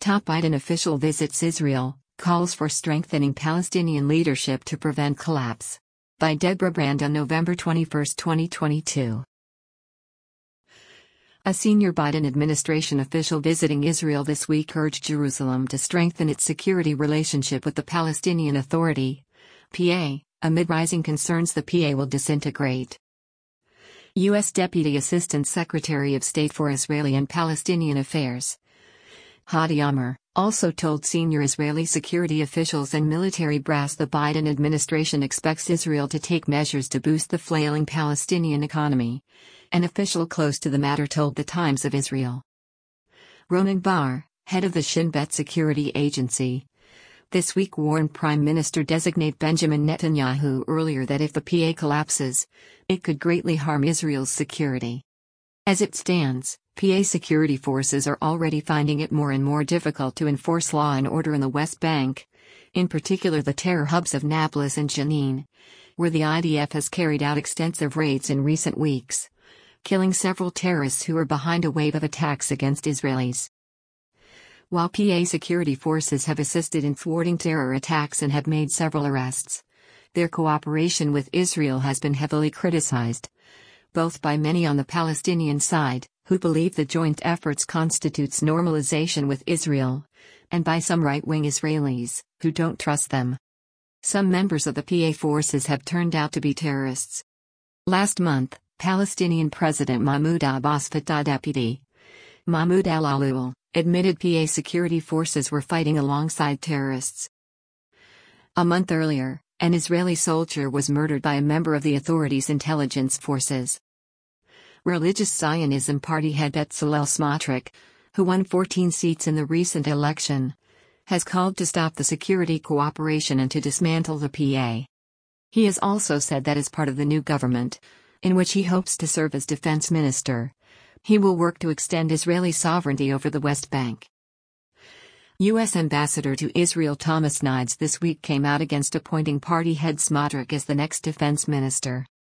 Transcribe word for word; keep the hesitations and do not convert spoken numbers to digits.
Top Biden official visits Israel, calls for strengthening Palestinian leadership to prevent collapse. By Deborah Brand on November twenty-first, twenty twenty-two. A senior Biden administration official visiting Israel this week urged Jerusalem to strengthen its security relationship with the Palestinian Authority, P A, amid rising concerns the P A will disintegrate. U S Deputy Assistant Secretary of State for Israeli and Palestinian Affairs, Hadi Amr, also told senior Israeli security officials and military brass the Biden administration expects Israel to take measures to boost the flailing Palestinian economy. An official close to the matter told the Times of Israel. Ronen Bar, head of the Shin Bet security agency, this week warned Prime Minister-designate Benjamin Netanyahu earlier that if the P A collapses, it could greatly harm Israel's security. As it stands, P A security forces are already finding it more and more difficult to enforce law and order in the West Bank, in particular the terror hubs of Nablus and Jenin, where the I D F has carried out extensive raids in recent weeks, killing several terrorists who are behind a wave of attacks against Israelis. While P A security forces have assisted in thwarting terror attacks and have made several arrests, their cooperation with Israel has been heavily criticized, both by many on the Palestinian side, who believe the joint efforts constitutes normalization with Israel, and by some right-wing Israelis, who don't trust them. Some members of the P A forces have turned out to be terrorists. Last month, Palestinian President Mahmoud Abbas Fatah Deputy Mahmoud al-Alul admitted P A security forces were fighting alongside terrorists. A month earlier, an Israeli soldier was murdered by a member of the authority's intelligence forces. Religious Zionism party head Bezalel Smotrich, who won fourteen seats in the recent election, has called to stop the security cooperation and to dismantle the P A. He has also said that as part of the new government, in which he hopes to serve as defense minister, he will work to extend Israeli sovereignty over the West Bank. U S Ambassador to Israel Thomas Nides this week came out against appointing party head Smotrich as the next defense minister.